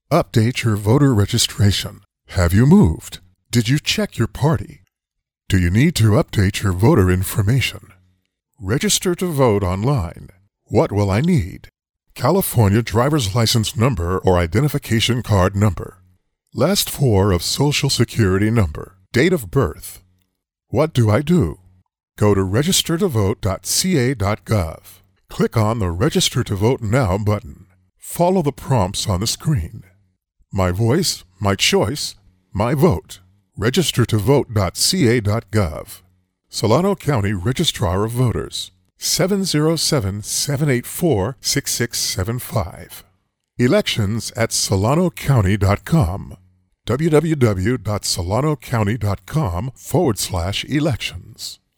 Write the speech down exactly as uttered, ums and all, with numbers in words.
Update your voter registration. Have you moved? Did you check your party? Do you need to update your voter information? Register to vote online. What will I need? California driver's license number or identification card number. Last four of Social Security number. Date of birth. What do I do? Go to register to vote dot c a dot gov. Click on the Register to Vote Now button. Follow the prompts on the screen. My voice, my choice, my vote. register to vote dot c a dot gov. Solano County Registrar of Voters, seven zero seven, seven eight four, six six seven five. Elections at solano county dot com. w w w dot solano county dot com forward slash elections.